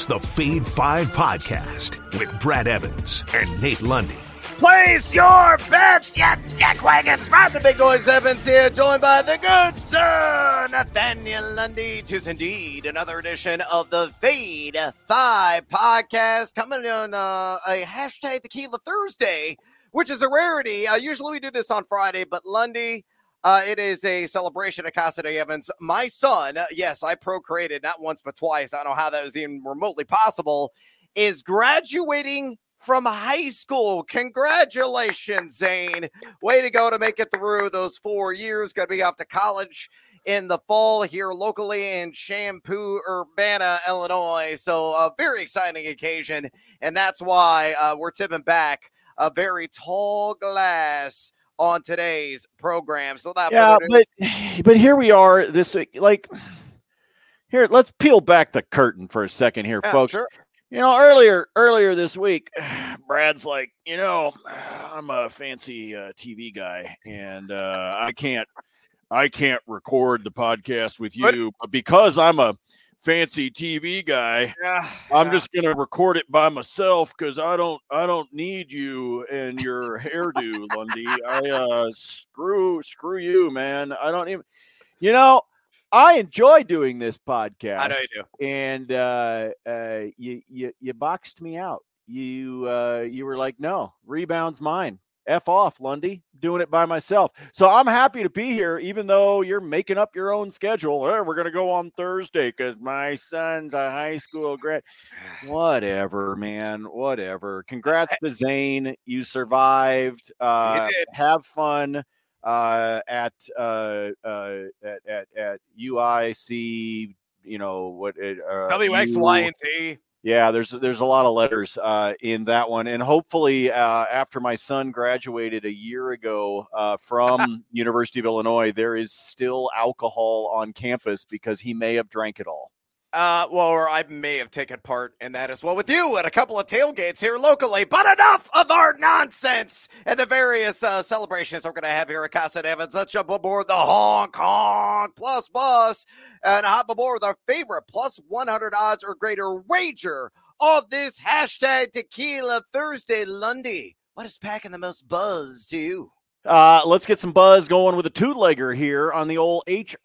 the Fade 5 podcast with Brad Evans and Nate Lundy. Place your bets, you dickwagons. Brad the Big Noise Evans here, joined by the good sir Nathaniel Lundy. 'Tis indeed another edition of the Fade 5 podcast, coming on a hashtag Tequila Thursday, which is a rarity. Usually we do this on Friday, but Lundy, it is a celebration of Casa de Evans. My son, yes, I procreated not once but twice. I don't know how that was even remotely possible, is graduating from high school. Congratulations, Zane. Way to go to make it through those 4 years. Going to be off to college in the fall here locally in Shampoo, Urbana, Illinois. So a very exciting occasion, and that's why we're tipping back a very tall glass on today's program. So that but here we are this week. Like, here, let's peel back the curtain for a second here, folks. Sure. You know, earlier this week, Brad's like, I'm a fancy TV guy, and I can't record the podcast with you, but because I'm a fancy TV guy, I'm just gonna record it by myself because I don't need you and your hairdo, Lundy. Screw you, man. I don't even, I enjoy doing this podcast. I know you do. And you boxed me out. You were like, no, rebound's mine. F off, Lundy. Doing it by myself. So I'm happy to be here, even though you're making up your own schedule. We're going to go on Thursday because my son's a high school grad. Whatever, man. Whatever. Congrats to Zane. You survived. Have fun. At UIC, WX, Y, and T. Yeah, there's a lot of letters in that one, and hopefully after my son graduated a year ago from University of Illinois, there is still alcohol on campus because he may have drank it all. Or I may have taken part in that as well with you at a couple of tailgates here locally. But enough of our nonsense and the various celebrations we're going to have here at Casa de Evans. Let's jump aboard the Hong Kong Plus Bus and hop aboard with our favorite plus 100 odds or greater wager of this hashtag Tequila Thursday. Lundy, what is packing the most buzz to you? Let's get some buzz going with a two-legger here on the old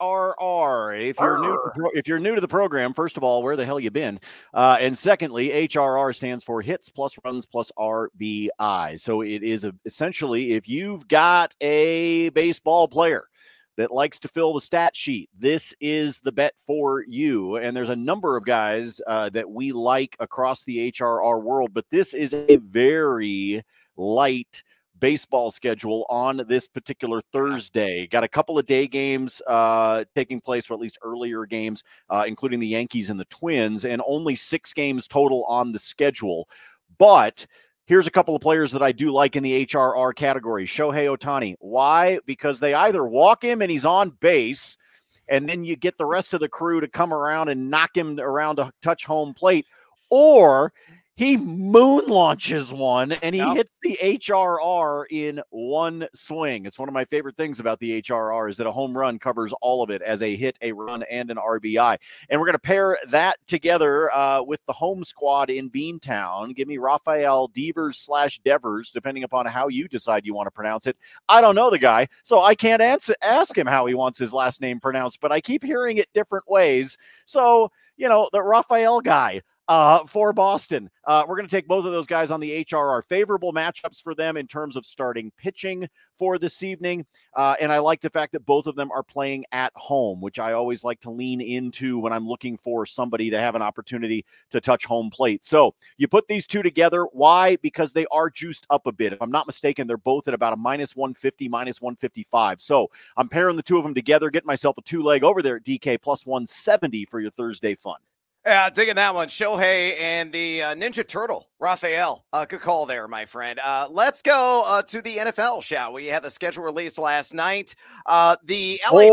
HRR. If you're new to the program, first of all, where the hell you been? And secondly, HRR stands for hits plus runs plus RBI. So it is essentially, if you've got a baseball player that likes to fill the stat sheet, this is the bet for you. And there's a number of guys that we like across the HRR world, but this is a very light baseball schedule on this particular Thursday. Got a couple of day games taking place, or at least earlier games, including the Yankees and the Twins, and only 6 games total on the schedule. But here's a couple of players that I do like in the HRR category. Shohei Ohtani. Why? Because they either walk him and he's on base, and then you get the rest of the crew to come around and knock him around to touch home plate, or he moon launches one and he hits the HRR in one swing. It's one of my favorite things about the HRR is that a home run covers all of it as a hit, a run, and an RBI. And we're going to pair that together with the home squad in Beantown. Give me Rafael Devers/Devers, depending upon how you decide you want to pronounce it. I don't know the guy, so I can't ask him how he wants his last name pronounced, but I keep hearing it different ways. So, the Rafael guy. For Boston. We're going to take both of those guys on the HRR. Favorable matchups for them in terms of starting pitching for this evening. And I like the fact that both of them are playing at home, which I always like to lean into when I'm looking for somebody to have an opportunity to touch home plate. So you put these two together. Why? Because they are juiced up a bit. If I'm not mistaken, they're both at about a minus 150, minus 155. So I'm pairing the two of them together, getting myself a two-leg over there at DK plus 170 for your Thursday fun. Yeah, digging that one. Shohei and the Ninja Turtle, Rafael. Good call there, my friend. Let's go to the NFL, shall we? Had the schedule released last night. The LA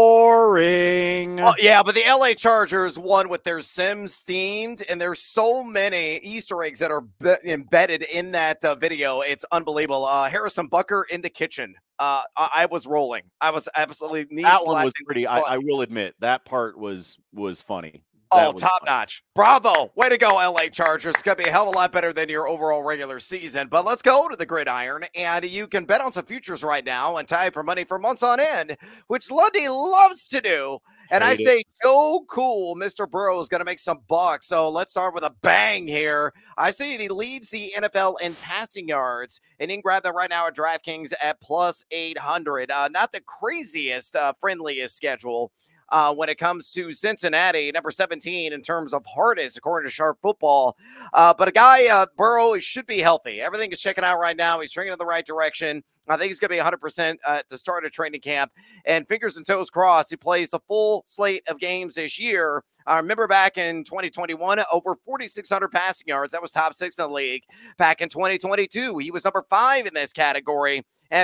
Boring. Yeah, but the LA Chargers won with their Sims themed, and there's so many Easter eggs that are embedded in that video. It's unbelievable. Harrison Butker in the kitchen. I was rolling. I was absolutely that one was pretty. I will admit that part was funny. Oh, top notch. Bravo. Way to go, LA Chargers. It's going to be a hell of a lot better than your overall regular season. But let's go to the gridiron. And you can bet on some futures right now and tie up for money for months on end, which Lundy loves to do. And I say, Joe Cool, Mr. Burrow is going to make some bucks. So let's start with a bang here. I see he leads the NFL in passing yards. And you can grab that right now at DraftKings at plus 800. Not the craziest, friendliest schedule. When it comes to Cincinnati, number 17 in terms of hardest, according to Sharp Football. But a guy, Burrow, should be healthy. Everything is checking out right now. He's trending in the right direction. I think he's going to be 100% at the start of training camp. And fingers and toes crossed, he plays a full slate of games this year. I remember back in 2021, over 4,600 passing yards. That was top 6 in the league. Back in 2022, he was number 5 in this category at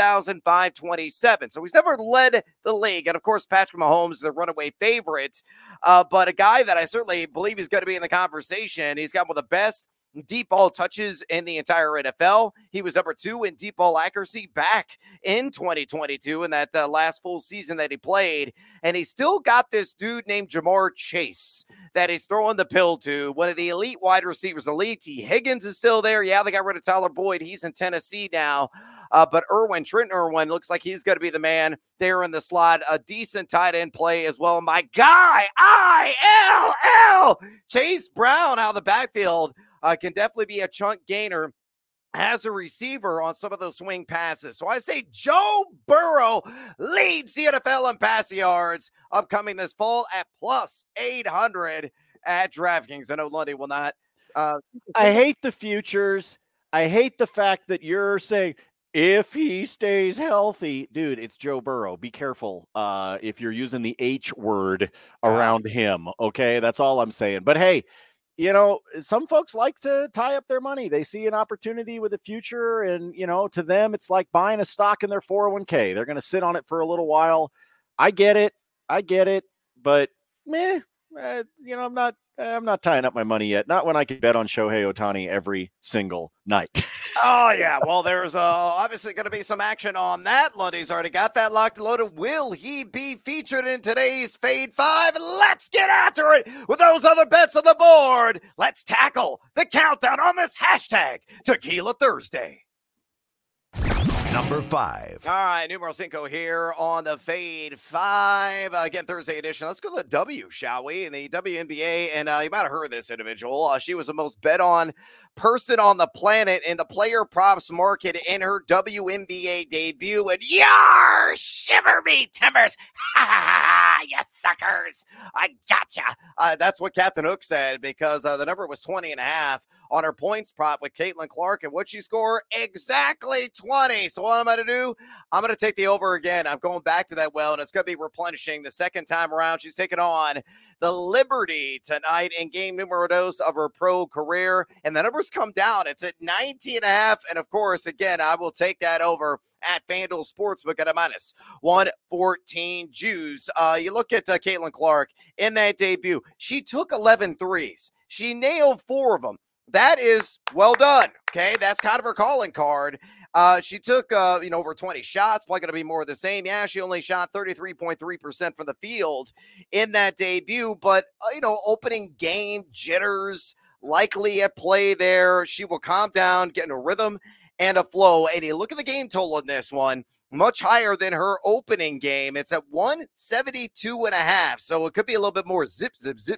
4,527. So he's never led the league. And, of course, Patrick Mahomes is the runaway favorite. But a guy that I certainly believe is going to be in the conversation. He's got one of the best deep ball touches in the entire NFL. He was number 2 in deep ball accuracy back in 2022 in that last full season that he played. And he still got this dude named Jamar Chase that he's throwing the pill to, one of the elite wide receivers. Elite. T. Higgins is still there. Yeah, they got rid of Tyler Boyd. He's in Tennessee now. But Trent Irwin looks like he's going to be the man there in the slot. A decent tight end play as well. My guy, ILL, Chase Brown out of the backfield. Can definitely be a chunk gainer as a receiver on some of those swing passes. So I say Joe Burrow leads the NFL in passing yards upcoming this fall at plus 800 at DraftKings. I know Lundy will not. I hate the futures. I hate the fact that you're saying if he stays healthy. Dude, it's Joe Burrow. Be careful if you're using the H word around him. Okay, that's all I'm saying. But hey, you know, some folks like to tie up their money. They see an opportunity with the future, and, you know, to them, it's like buying a stock in their 401k. They're going to sit on it for a little while. I get it. But you know, I'm not tying up my money yet. Not when I can bet on Shohei Ohtani every single night. Oh, yeah. Well, there's obviously going to be some action on that. Lundy's already got that locked and loaded. Will he be featured in today's Fade 5? Let's get after it with those other bets on the board. Let's tackle the countdown on this hashtag Tequila Thursday. Number 5. All right, numero 5 here on the Fade 5. Again, Thursday edition. Let's go to the W, shall we? In the WNBA, and you might have heard of this individual. She was the most bet on person on the planet in the player props market in her WNBA debut. And yar, shiver me timbers. Ha ha ha, you suckers. I gotcha. That's what Captain Hook said, because the number was 20.5 on her points prop with Caitlin Clark. And what she scored? Exactly 20. So what I'm going to do, I'm going to take the over again. I'm going back to that well, and it's going to be replenishing the second time around. She's taking on the Liberty tonight in game numero 2 of her pro career. And the numbers come down. It's at 19.5. And of course, again, I will take that over at FanDuel Sportsbook at a minus 114 juice. You look at Caitlin Clark in that debut. She took 11 threes. She nailed 4 of them. That is well done. Okay, that's kind of her calling card. She took, over 20 shots, probably going to be more of the same. Yeah, she only shot 33.3% from the field in that debut, but, opening game jitters likely at play there. She will calm down, get in a rhythm and a flow. And you look at the game total in this one, much higher than her opening game. It's at 172.5. So it could be a little bit more zip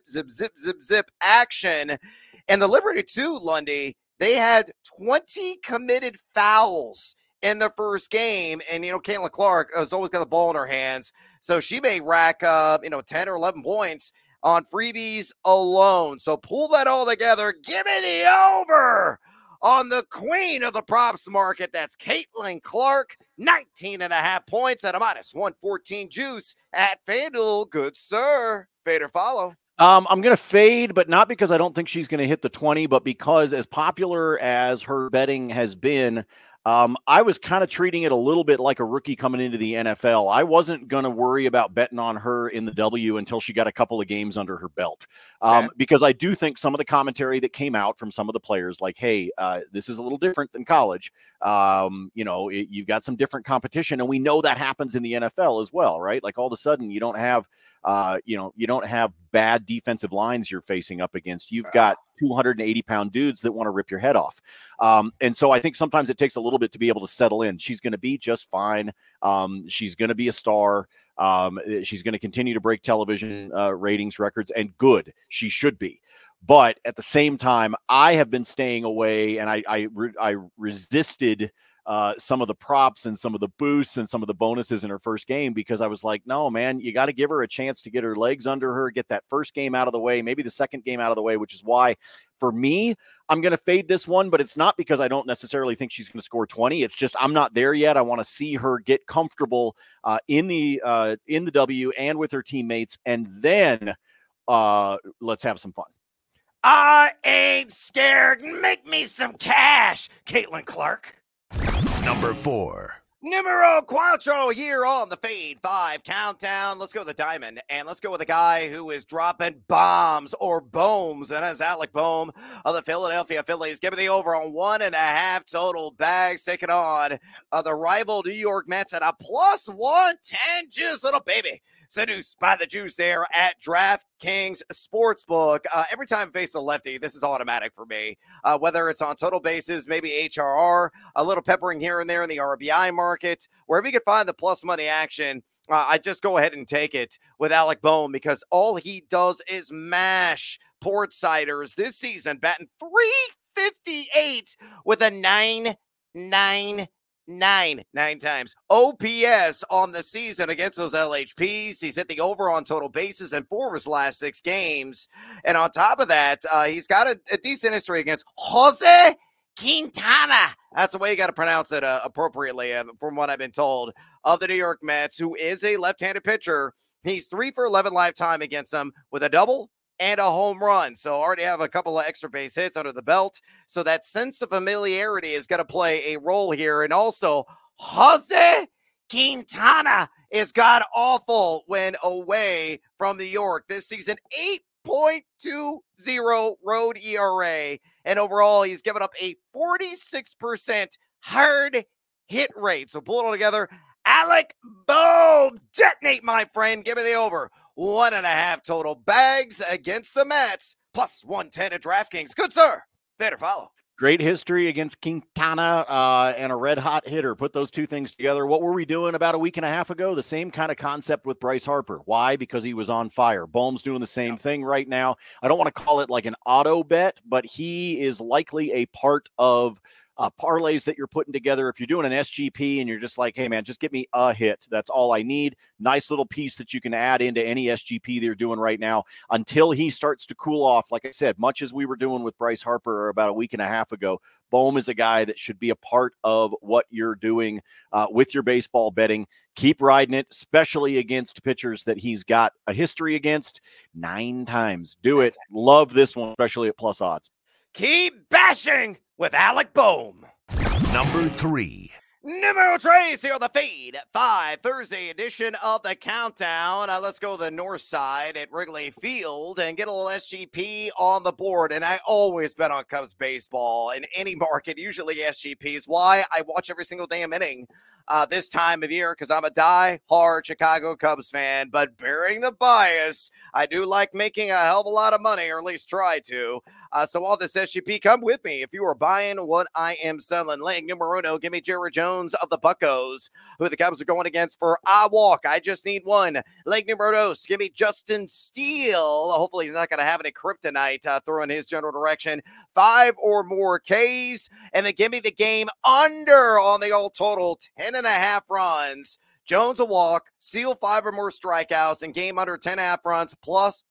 action. And the Liberty, too, Lundy, they had 20 committed fouls in the first game. And, Caitlin Clark has always got the ball in her hands. So she may rack up, 10 or 11 points on freebies alone. So pull that all together. Give me the over on the queen of the props market. That's Caitlin Clark, 19.5 points at a minus 114 juice at FanDuel. Good sir. Fade or follow. I'm going to fade, but not because I don't think she's going to hit the 20, but because as popular as her betting has been, I was kind of treating it a little bit like a rookie coming into the NFL. I wasn't going to worry about betting on her in the W until she got a couple of games under her belt. Because I do think some of the commentary that came out from some of the players, like, hey, this is a little different than college. You've got some different competition, and we know that happens in the NFL as well, right? Like all of a sudden you don't have You don't have bad defensive lines you're facing up against. You've got 280-pound dudes that want to rip your head off. And so I think sometimes it takes a little bit to be able to settle in. She's going to be just fine. She's going to be a star. She's going to continue to break television ratings records, and good. She should be. But at the same time, I have been staying away, and I resisted some of the props and some of the boosts and some of the bonuses in her first game, because I was like, no, man, you got to give her a chance to get her legs under her, get that first game out of the way, maybe the second game out of the way, which is why for me, I'm going to fade this one, but it's not because I don't necessarily think she's going to score 20. It's just, I'm not there yet. I want to see her get comfortable in the W and with her teammates. And then let's have some fun. I ain't scared. Make me some cash, Caitlin Clark. Number 4. Numero cuatro here on the Fade 5 Countdown. Let's go with the diamond, and let's go with a guy who is dropping bombs or bombs, and that's Alec Bohm of the Philadelphia Phillies. Give me the over on 1.5 total bags, taking on the rival New York Mets at a plus 110. Juice, little baby. Seduced by the juice there at DraftKings Sportsbook. Every time I face a lefty, this is automatic for me. Whether it's on total basis, maybe HRR, a little peppering here and there in the RBI market, wherever you can find the plus money action, I just go ahead and take it with Alec Bohm, because all he does is mash port ciders this season, batting .358 with a 9.99. Nine times OPS on the season against those LHPs. He's hit the over on total bases in 4 of his last 6 games. And on top of that, he's got a decent history against Jose Quintana. That's the way you got to pronounce it appropriately, from what I've been told, of the New York Mets, who is a left-handed pitcher. He's 3 for 11 lifetime against them with a double and a home run. So already have a couple of extra base hits under the belt. So that sense of familiarity is going to play a role here. And also, Jose Quintana is god-awful when away from New York this season. 8.20 road ERA. And overall, he's given up a 46% hard hit rate. So pull it all together. Alec Bohm, detonate, my friend. Give me the over. 1.5 total bags against the Mets, plus 110 at DraftKings. Good, sir. Better follow. Great history against Quintana and a red-hot hitter. Put those two things together. What were we doing about a week and a half ago? The same kind of concept with Bryce Harper. Why? Because he was on fire. Bohm's doing the same thing right now. I don't want to call it like an auto bet, but he is likely a part of parlays that you're putting together. If you're doing an SGP and you're just like, hey, man, just get me a hit. That's all I need. Nice little piece that you can add into any SGP they're doing right now until he starts to cool off. Like I said, much as we were doing with Bryce Harper about a week and a half ago, Bohm is a guy that should be a part of what you're doing with your baseball betting. Keep riding it, especially against pitchers that he's got a history against 9 times. Do it. Love this one, especially at plus odds. Keep bashing with Alec Bohm. Number 3. Numero 3 here on the Fade 5 Thursday edition of the Countdown. Let's go to the north side at Wrigley Field and get a little SGP on the board. And I always bet on Cubs baseball in any market, usually SGPs. Why? I watch every single damn inning this time of year because I'm a die-hard Chicago Cubs fan. But bearing the bias, I do like making a hell of a lot of money, or at least try to. So all this SGP, come with me. If you are buying what I am selling, leg numero uno, give me Jared Jones of the Buccos, who the Cubs are going against for I walk. I just need one. Leg numero dos, give me Justin Steele. Hopefully he's not going to have any kryptonite thrown in his general direction. 5 or more Ks. And then give me the game under on the all total, 10.5 runs. Jones a walk, Steele 5 or more strikeouts, and game under 10.5 runs, plus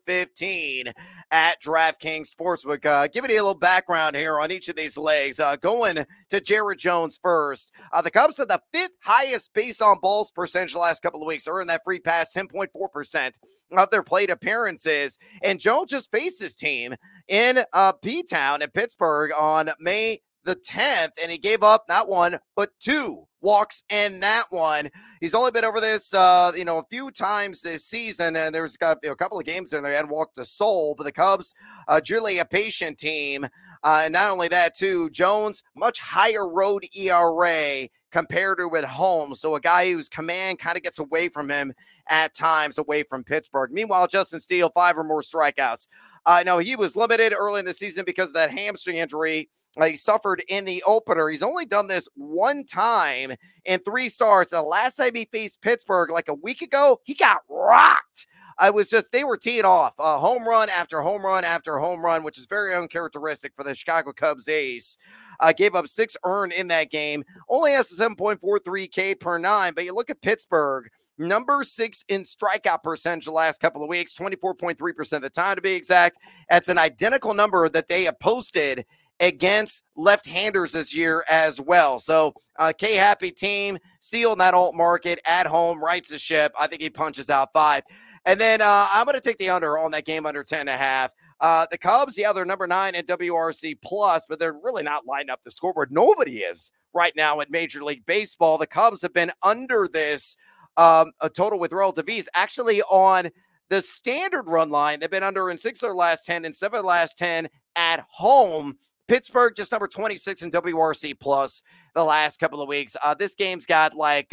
115 at DraftKings Sportsbook. Give me a little background here on each of these legs. Going to Jared Jones first. The Cubs had the 5th highest base on balls percentage the last couple of weeks. Earned that free pass, 10.4% of their plate appearances. And Jones just faced his team in P-Town in Pittsburgh on May the 10th, and he gave up not 1, but 2 walks in that one. He's only been over this, a few times this season, and there's got a couple of games in there and walked a soul. But the Cubs, truly a patient team. And not only that, too, Jones, much higher road ERA compared to at home. So a guy whose command kind of gets away from him at times, away from Pittsburgh. Meanwhile, Justin Steele, 5 or more strikeouts. No, he was limited early in the season because of that hamstring injury he suffered in the opener. He's only done this one time in 3 starts. And the last time he faced Pittsburgh, like a week ago, he got rocked. They were teeing off home run after home run after home run, which is very uncharacteristic for the Chicago Cubs ace. Gave up 6 earned in that game, only has a 7.43 K per 9. But you look at Pittsburgh, number 6 in strikeout percentage the last couple of weeks, 24.3% of the time to be exact. That's an identical number that they have posted against left-handers this year as well. So K-happy team, Steele in that alt market at home, rights the ship. I think he punches out 5. And then I'm going to take the under on that game, under 10.5. The Cubs, they're number 9 in WRC plus, but they're really not lining up the scoreboard. Nobody is right now in Major League Baseball. The Cubs have been under this a total with relative ease. Actually, on the standard run line, they've been under in 6 of their last 10 and 7 of the last 10 at home. Pittsburgh just number 26 in WRC plus the last couple of weeks. This game's got like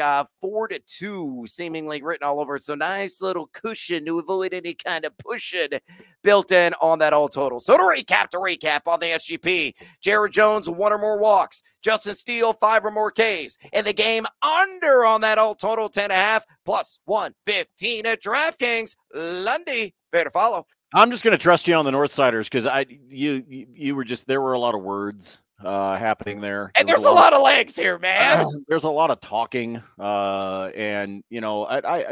4-2 seemingly written all over it. So nice little cushion to avoid any kind of pushing built in on that all total. So to recap on the SGP, Jared Jones, 1 or more walks. Justin Steele, 5 or more Ks. And the game under on that all total, 10.5 plus 115 at DraftKings. Lundy, fair to follow. I'm just going to trust you on the Northsiders because you were just, there were a lot of words happening there. And there's a lot of legs here, man. There's a lot of talking, and you know,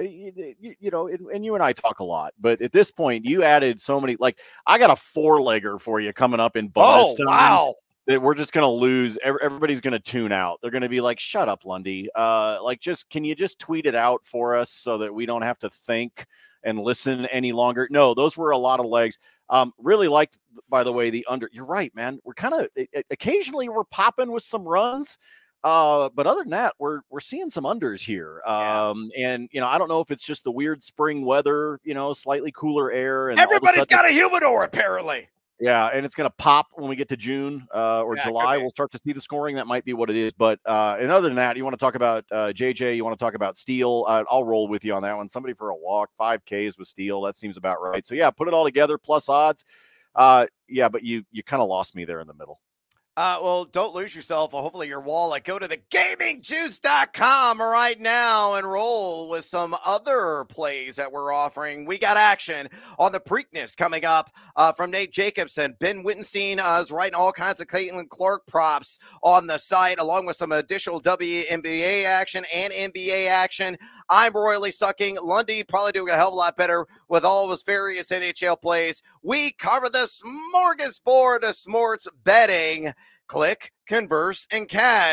and you and I talk a lot, but at this point, you added so many. Like, I got a 4-legger for you coming up in bonus time. Wow. That we're just going to lose. Everybody's going to tune out. They're going to be like, shut up, Lundy. Can you just tweet it out for us so that we don't have to think and listen any longer? No, those were a lot of legs. Really liked, by the way, the under. You're right, man. We're kind of occasionally we're popping with some runs. But other than that, we're seeing some unders here. And you know, I don't know if it's just the weird spring weather, you know, slightly cooler air, and everybody's got a humidor apparently. Yeah, and it's going to pop when we get to June or July. We'll start to see the scoring. That might be what it is. But and other than that, you want to talk about JJ, you want to talk about Steele. I'll roll with you on that one. Somebody for a walk, 5 Ks with Steele. That seems about right. So, yeah, put it all together, plus odds. Yeah, but you kind of lost me there in the middle. Well, don't lose yourself. Hopefully your wallet. Go to thegamingjuice.com right now and roll with some other plays that we're offering. We got action on the Preakness coming up from Nate Jacobson. Ben Wittenstein is writing all kinds of Caitlin Clark props on the site, along with some additional WNBA action and NBA action. I'm royally sucking. Lundy probably doing a hell of a lot better with all of his various NHL plays. We cover the smorgasbord of sports betting. Click, converse, and cash. ...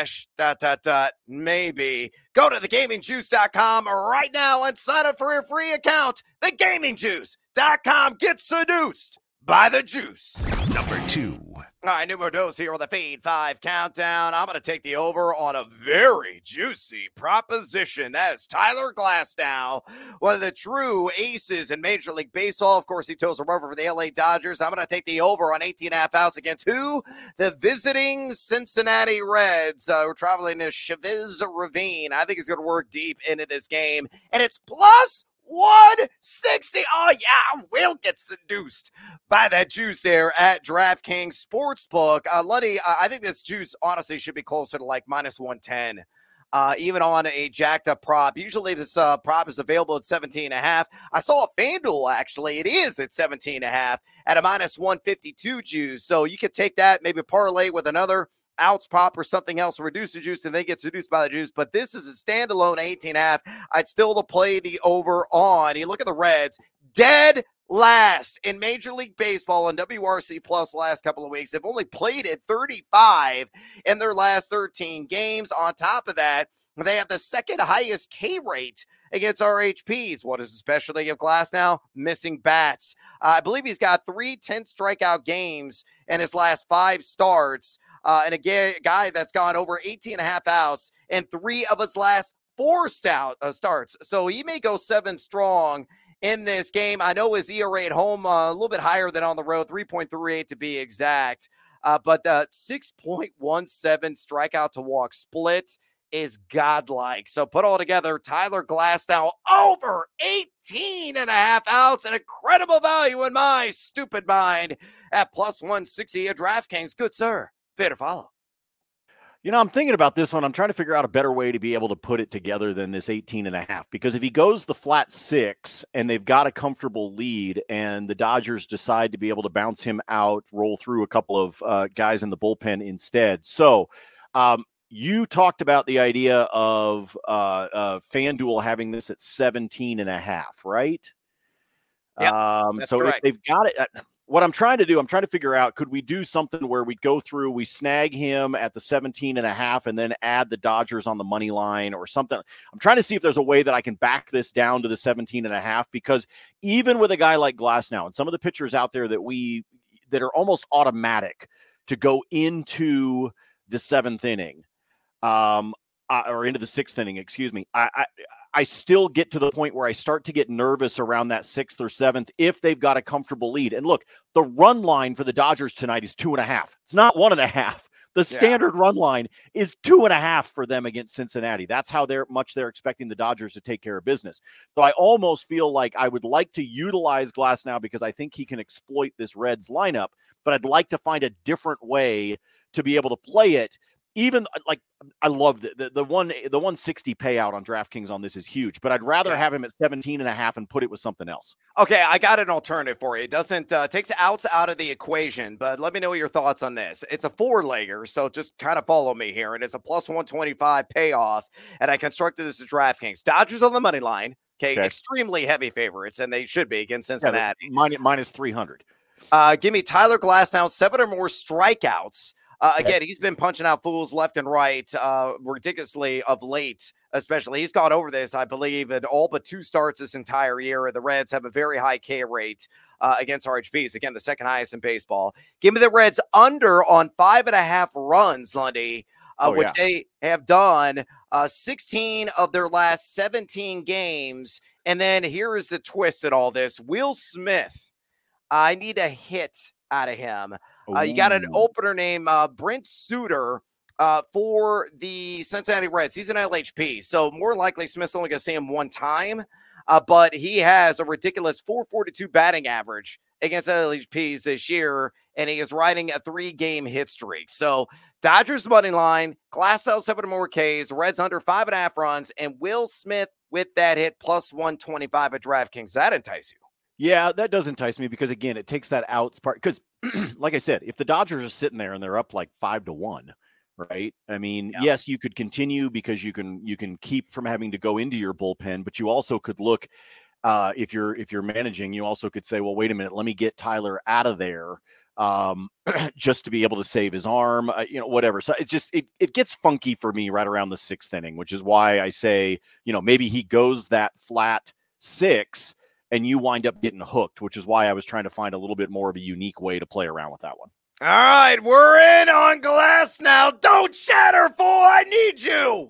Maybe. Go to thegamingjuice.com right now and sign up for a free account. Thegamingjuice.com. Get seduced by the juice. Number 2. All right, numero dos here on the Fade 5 countdown. I'm going to take the over on a very juicy proposition. That is Tyler Glasnow, one of the true aces in Major League Baseball. Of course, he toes a rubber for the LA Dodgers. I'm going to take the over on 18.5 outs against who? The visiting Cincinnati Reds. We're traveling to Chavez Ravine. I think he's going to work deep into this game. And it's plus 160. Oh, yeah, we'll get seduced by that juice there at DraftKings Sportsbook. Lundy, I think this juice honestly should be closer to like minus 110. Even on a jacked up prop. Usually this prop is available at 17.5. I saw a FanDuel, actually. It is at 17.5 at a minus 152 juice. So you could take that, maybe parlay with another outs prop or something else, reduce the juice, and they get seduced by the juice. But this is a standalone 18.5. I'd still play the over on. You look at the Reds, dead last in Major League Baseball and WRC plus last couple of weeks. They've only played at 35 in their last 13 games. On top of that, they have the second highest K rate against RHPs. What is the specialty of Glasnow? Missing bats. I believe he's got 3 10 strikeout games in his last 5 starts. And a guy that's gone over 18.5 outs in 3 of his last 4 starts. So he may go 7 strong in this game. I know his ERA at home a little bit higher than on the road, 3.38 to be exact. But the 6.17 strikeout to walk split is godlike. So put all together, Tyler Glasnow over 18 and a half outs, an incredible value in my stupid mind at plus 160 at DraftKings. Good sir. Better follow. I'm thinking about this one. I'm trying to figure out a better way to be able to put it together than this 18 and a half, because if he goes the flat 6 and they've got a comfortable lead and the Dodgers decide to be able to bounce him out, roll through a couple of guys in the bullpen instead. So you talked about the idea of FanDuel having this at 17 and a half, right? Yeah, so correct. If they've got it, what I'm trying to do, I'm trying to figure out, could we do something where we go through, we snag him at the 17 and a half and then add the Dodgers on the money line or something? I'm trying to see if there's a way that I can back this down to the 17 and a half, because even with a guy like Glasnow and some of the pitchers out there that are almost automatic to go into the 7th inning, or into the 6th inning, excuse me, I still get to the point where I start to get nervous around that 6th or 7th if they've got a comfortable lead. And look, the run line for the Dodgers tonight is 2.5. It's not 1.5. The standard run line is 2.5 for them against Cincinnati. That's how much they're expecting the Dodgers to take care of business. So I almost feel like I would like to utilize Glasnow because I think he can exploit this Reds lineup, but I'd like to find a different way to be able to play it. Even like, I love the 160 payout on DraftKings on this is huge, but I'd rather have him at 17 and a half and put it with something else. Okay, I got an alternative for you. It doesn't takes outs out of the equation, but let me know your thoughts on this. It's a 4-legger, so just kind of follow me here, and it's a plus 125 payoff, and I constructed this at DraftKings. Dodgers on the money line, okay. Extremely heavy favorites, and they should be against Cincinnati. Minus 300. Give me Tyler Glasnow, 7 or more strikeouts. Again, he's been punching out fools left and right, ridiculously of late, especially. He's gone over this, I believe, in all but 2 starts this entire year. The Reds have a very high K rate against RHBs. Again, the second highest in baseball. Give me the Reds under on 5.5 runs, Lundy, which they have done 16 of their last 17 games. And then here is the twist in all this. Will Smith, I need a hit out of him. You got an opener named Brent Suter for the Cincinnati Reds. He's an LHP, so more likely Smith's only going to see him one time, but he has a ridiculous 442 batting average against LHPs this year, and he is riding a 3-game hit streak. So Dodgers money line, Glasnow 7 or more Ks, Reds under 5.5 runs, and Will Smith with that hit plus 125 at DraftKings. Does that entice you? Yeah, that does entice me because, again, it takes that outs part. Because, like I said, if the Dodgers are sitting there and they're up like 5-1, right? I mean, yes, you could continue because you can keep from having to go into your bullpen, but you also could look if you're managing, you also could say, well, wait a minute, let me get Tyler out of there just to be able to save his arm, whatever. So it gets funky for me right around the 6th inning, which is why I say, maybe he goes that flat 6. And you wind up getting hooked, which is why I was trying to find a little bit more of a unique way to play around with that one. All right, we're in on Glasnow. Don't shatter, fool. I need you.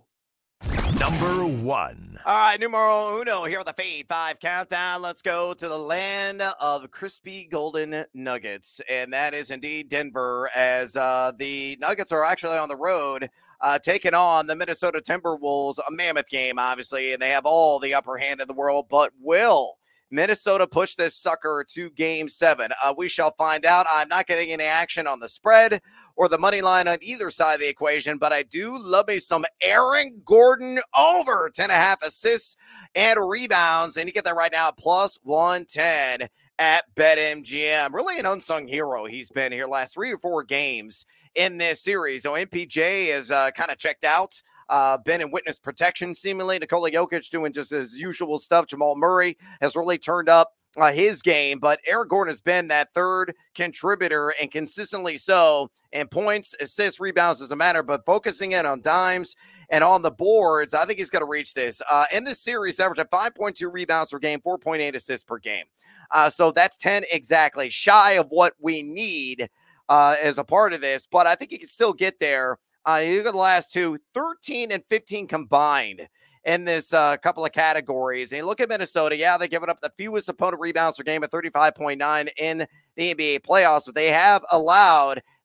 Number 1. All right, numero uno here with the Fade 5 countdown. Let's go to the land of crispy golden nuggets, and that is indeed Denver, as the Nuggets are actually on the road taking on the Minnesota Timberwolves, a mammoth game, obviously, and they have all the upper hand in the world, but will Minnesota push this sucker to Game 7? We shall find out. I'm not getting any action on the spread or the money line on either side of the equation, but I do love me some Aaron Gordon over 10.5 assists and rebounds, and you get that right now at plus 110 at BetMGM. Really an unsung hero he's been here last 3 or 4 games in this series. So MPJ is kind of checked out. Been in witness protection, seemingly. Nikola Jokic doing just his usual stuff. Jamal Murray has really turned up his game, but Aaron Gordon has been that third contributor, and consistently so, in points, assists, rebounds doesn't matter, but focusing in on dimes and on the boards, I think he's going to reach this. In this series, averaged at 5.2 rebounds per game, 4.8 assists per game. So that's 10 exactly, shy of what we need as a part of this, but I think he can still get there. You look at the last 2, 13 and 15 combined in this couple of categories. And you look at Minnesota, they're giving up the fewest opponent rebounds per game at 35.9 in the NBA playoffs, but they have allowed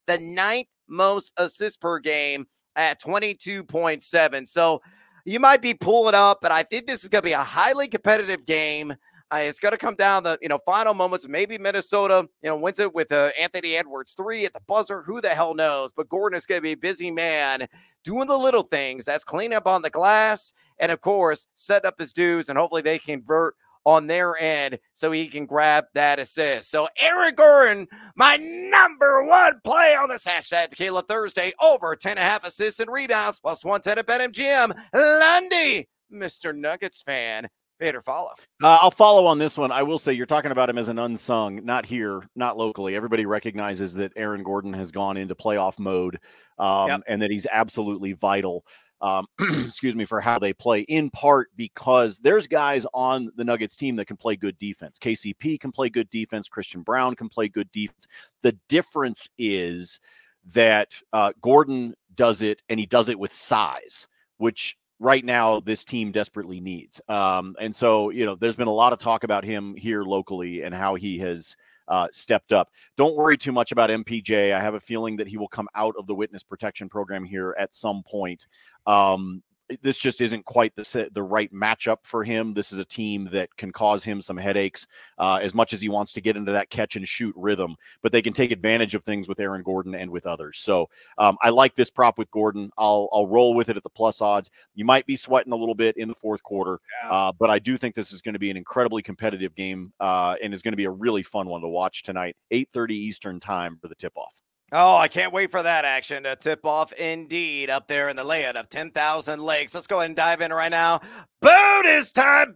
the 9th most assists per game at 22.7. So you might be pulling up, but I think this is going to be a highly competitive game. It's going to come down to, final moments. Maybe Minnesota, wins it with Anthony Edwards 3 at the buzzer. Who the hell knows? But Gordon is going to be a busy man doing the little things. That's cleaning up on the glass and, of course, set up his dudes, and hopefully they convert on their end so he can grab that assist. So Aaron Gordon, my number one play on this #Tequila Thursday, over 10.5 assists and rebounds, plus 110 at BetMGM. Lundy, Mr. Nuggets fan. Fade or follow? I'll follow on this one. I will say you're talking about him as an unsung, not here, not locally. Everybody recognizes that Aaron Gordon has gone into playoff mode and that he's absolutely vital, excuse me, for how they play, in part because there's guys on the Nuggets team that can play good defense. KCP can play good defense. Christian Braun can play good defense. The difference is that Gordon does it, and he does it with size, which right now this team desperately needs. And so, there's been a lot of talk about him here locally and how he has stepped up. Don't worry too much about MPJ. I have a feeling that he will come out of the witness protection program here at some point. This just isn't quite the right matchup for him. This is a team that can cause him some headaches as much as he wants to get into that catch and shoot rhythm, but they can take advantage of things with Aaron Gordon and with others. So I like this prop with Gordon. I'll roll with it at the plus odds. You might be sweating a little bit in the fourth quarter, but I do think this is going to be an incredibly competitive game and is going to be a really fun one to watch tonight, 8:30 Eastern time for the tip-off. Oh, I can't wait for that action to tip off indeed up there in the land of 10,000 lakes. Let's go ahead and dive in right now. Bonus time.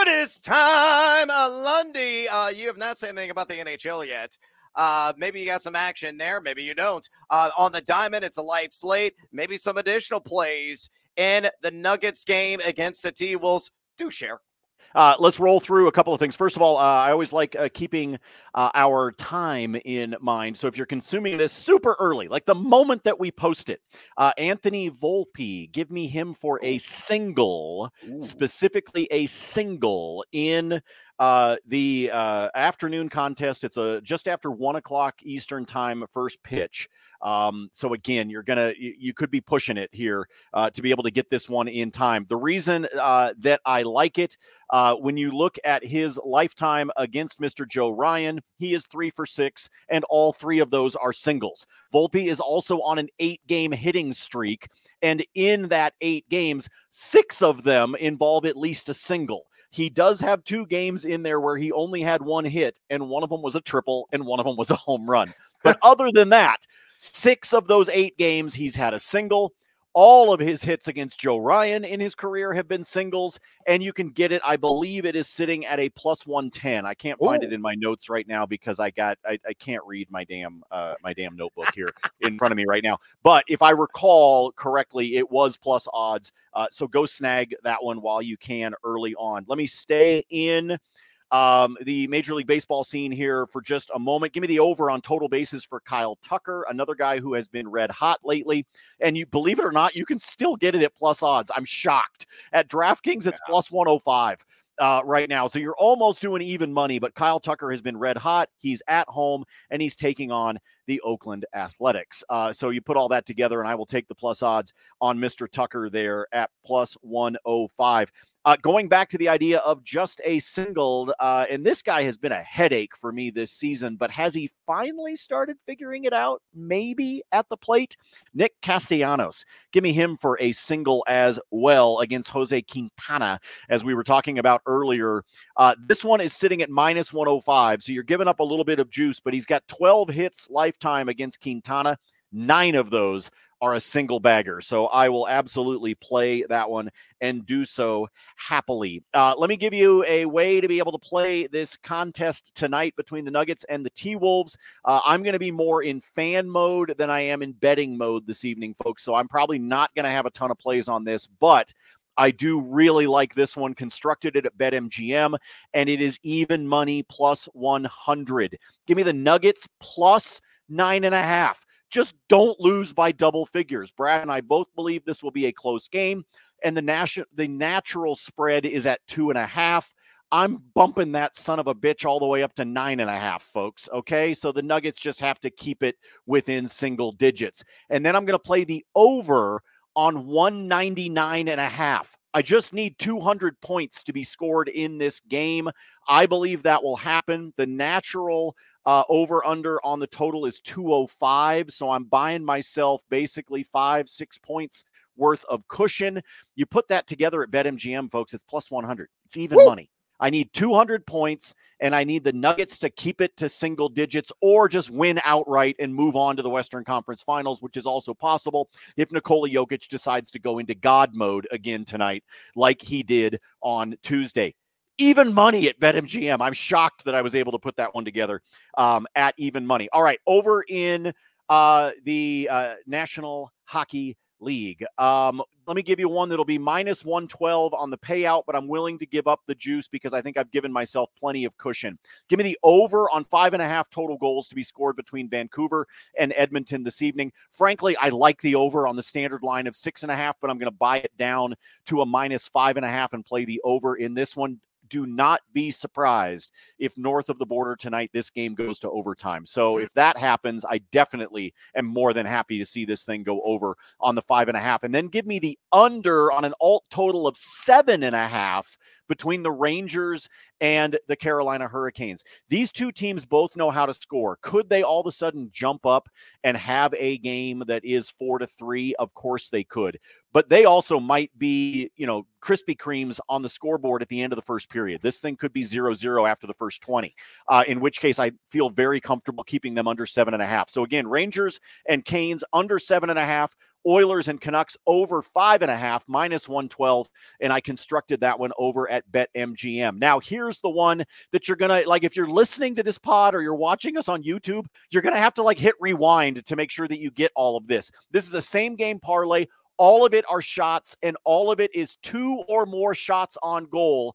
Lundy, you have not said anything about the NHL yet. Maybe you got some action there. Maybe you don't. On the diamond, it's a light slate. Maybe some additional plays in the Nuggets game against the T-Wolves. Do share. Let's roll through a couple of things. First of all, I always like keeping our time in mind. So if you're consuming this super early, like the moment that we post it, Anthony Volpe, give me him for a single, specifically a single in the afternoon contest. It's just after 1 o'clock Eastern time, first pitch. So again, you could be pushing it here to be able to get this one in time. The reason that I like it, when you look at his lifetime against Mr. Joe Ryan, he is 3 for 6, and all 3 of those are singles. Volpe is also on an 8-game hitting streak, and in that 8 games, 6 of them involve at least a single. He does have 2 games in there where he only had 1 hit, and one of them was a triple, and one of them was a home run. But other than that, 6 of those 8 games, he's had a single. All of his hits against Joe Ryan in his career have been singles, and you can get it. I believe it is sitting at a plus 110. I can't find it in my notes right now because I can't read my damn notebook here in front of me right now. But if I recall correctly, it was plus odds. So go snag that one while you can early on. Let me stay in the Major League Baseball scene here for just a moment. Give me the over on total bases for Kyle Tucker, another guy who has been red hot lately. And you believe it or not, you can still get it at plus odds. I'm shocked. At DraftKings, it's plus 105 right now. So you're almost doing even money, but Kyle Tucker has been red hot. He's at home, and he's taking on the Oakland Athletics. So you put all that together, and I will take the plus odds on Mr. Tucker there at plus 105. Going back to the idea of just a single, and this guy has been a headache for me this season, but has he finally started figuring it out? Maybe at the plate? Nick Castellanos. Give me him for a single as well against Jose Quintana, as we were talking about earlier. This one is sitting at minus 105, so you're giving up a little bit of juice, but he's got 12 hits lifetime against Quintana. 9 of those are a single bagger. So I will absolutely play that one and do so happily. Let me give you a way to be able to play this contest tonight between the Nuggets and the T-Wolves. I'm going to be more in fan mode than I am in betting mode this evening, folks. So I'm probably not going to have a ton of plays on this, but I do really like this one. Constructed it at BetMGM, and it is even money plus 100. Give me the Nuggets plus 9.5. Just don't lose by double figures. Brad and I both believe this will be a close game, and the natural spread is at 2.5. I'm bumping that son of a bitch all the way up to 9.5, folks. Okay. So the Nuggets just have to keep it within single digits. And then I'm going to play the over on 199.5. I just need 200 points to be scored in this game. I believe that will happen. The natural over under on the total is 205. So I'm buying myself basically 5-6 points worth of cushion. You put that together at BetMGM, folks, it's plus 100. It's even money. I need 200 points, and I need the Nuggets to keep it to single digits or just win outright and move on to the Western Conference Finals, which is also possible if Nikola Jokic decides to go into God mode again tonight like he did on Tuesday. Even money at BetMGM. I'm shocked that I was able to put that one together at even money. All right, over in the National Hockey League. Let me give you one that'll be minus 112 on the payout, but I'm willing to give up the juice because I think I've given myself plenty of cushion. Give me the over on 5.5 total goals to be scored between Vancouver and Edmonton this evening. Frankly, I like the over on the standard line of 6.5, but I'm going to buy it down to a minus 5.5 and play the over in this one. Do not be surprised if north of the border tonight, this game goes to overtime. So if that happens, I definitely am more than happy to see this thing go over on the 5.5. And then give me the under on an alt total of 7.5 between the Rangers and the Carolina Hurricanes. These two teams both know how to score. Could they all of a sudden jump up and have a game that is 4-3? Of course they could. But they also might be, Krispy Kremes on the scoreboard at the end of the first period. This thing could be 0-0 after the first 20, in which case I feel very comfortable keeping them under 7.5. So again, Rangers and Canes under 7.5. Oilers and Canucks over 5.5, minus 112, and I constructed that one over at BetMGM. Now, here's the one that you're going to, if you're listening to this pod or you're watching us on YouTube, you're going to have to, hit rewind to make sure that you get all of this. This is a same-game parlay. All of it are shots, and all of it is 2 or more shots on goal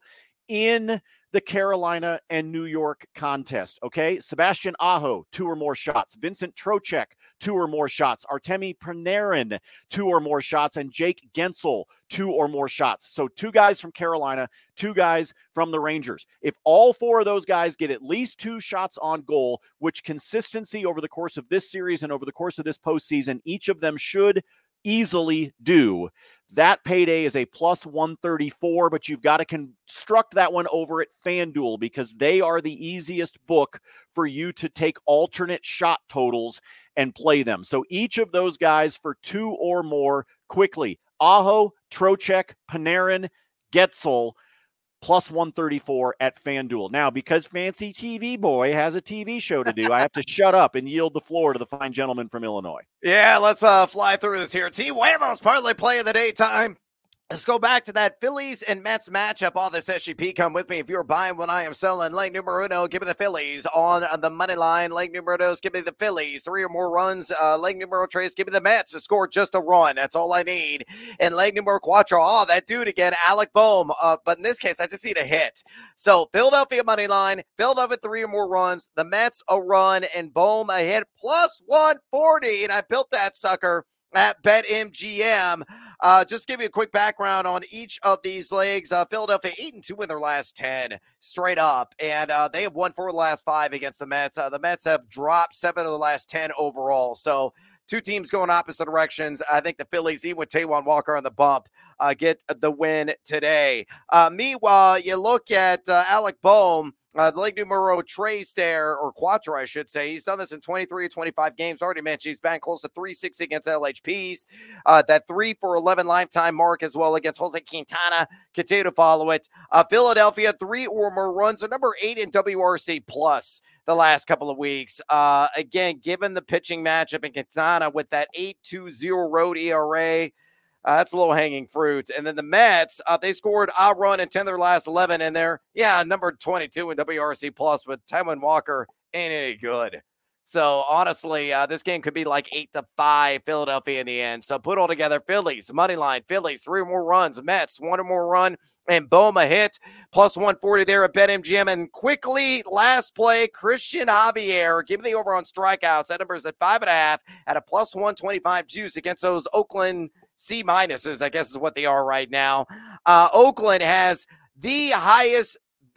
in the Carolina and New York contest, okay? Sebastian Aho, 2 or more shots. Vincent Trocheck, 2 or more shots. Artemi Panarin, 2 or more shots. And Jake Gensel, 2 or more shots. So 2 guys from Carolina, 2 guys from the Rangers. If all 4 of those guys get at least 2 shots on goal, which consistency over the course of this series and over the course of this postseason, each of them should easily do, that payday is a plus 134, but you've got to construct that one over at FanDuel because they are the easiest book for you to take alternate shot totals and play them. So each of those guys for 2 or more quickly. Aho, Trocheck, Panarin, Getsel, plus 134 at FanDuel. Now, because Fancy TV Boy has a TV show to do, I have to shut up and yield the floor to the fine gentleman from Illinois. Yeah, let's fly through this here. T. Wamos, parlay play of the daytime. Let's go back to that Phillies and Mets matchup. All this SGP, come with me. If you're buying when I am selling, leg numero uno, give me the Phillies on the money line. Leg numero dos, give me the Phillies. 3 or more runs. Leg numero tres, give me the Mets to score just a run. That's all I need. And leg numero cuatro, that dude again, Alec Boehm. But in this case, I just need a hit. So Philadelphia money line, Philadelphia 3 or more runs, the Mets a run, and Boehm a hit, plus 140. And I built that sucker at BetMGM. Just give you a quick background on each of these legs. Philadelphia 8-2 in their last 10 straight up, and they have won 4 of the last 5 against the Mets. The Mets have dropped 7 of the last 10 overall. So 2 teams going opposite directions. I think the Phillies, even with Taijuan Walker on the bump, get the win today. Meanwhile, you look at Alec Boehm, the leg numero tres there, or cuatro, I should say. He's done this in 23 or 25 games. Already mentioned he's been close to 360 against LHPs. That 3 for 11 lifetime mark as well against Jose Quintana. Continue to follow it. Philadelphia, 3 or more runs. They're number 8 in WRC plus the last couple of weeks. Again, given the pitching matchup in Quintana with that 8.20 road ERA, that's low-hanging fruit. And then the Mets, they scored a run in 10 of their last 11, and they're, number 22 in WRC+, but Taijuan Walker ain't any good. So, honestly, this game could be like 8-5 Philadelphia in the end. So, put all together, Phillies, money line, Phillies, 3 or more runs, Mets, 1 or more run, and Boehm a hit, plus 140 there at BetMGM. And quickly, last play, Christian Javier, give me the over on strikeouts. That number is at 5.5 at a plus 125 juice against those Oakland C minuses, I guess is what they are right now. Oakland has the highest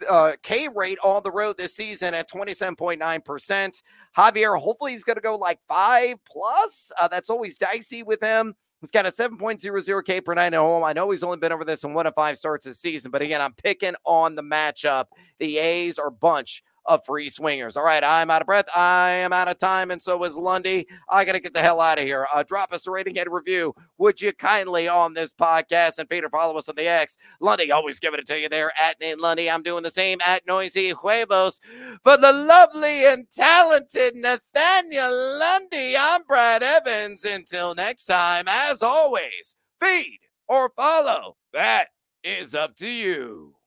K rate on the road this season at 27.9%. Javier, hopefully he's going to go like 5+. That's always dicey with him. He's got a 7.00 K per night at home. I know he's only been over this in 1 of 5 starts this season, but again, I'm picking on the matchup. The A's are bunch of free swingers. All right, I'm out of breath. I am out of time, and so is Lundy. I got to get the hell out of here. Drop us a rating and a review, would you kindly, on this podcast, and Peter, follow us on the X. Lundy, always giving it to you there at Nate Lundy. I'm doing the same at Noisy Huevos. For the lovely and talented Nathaniel Lundy, I'm Brad Evans. Until next time, as always, feed or follow. That is up to you.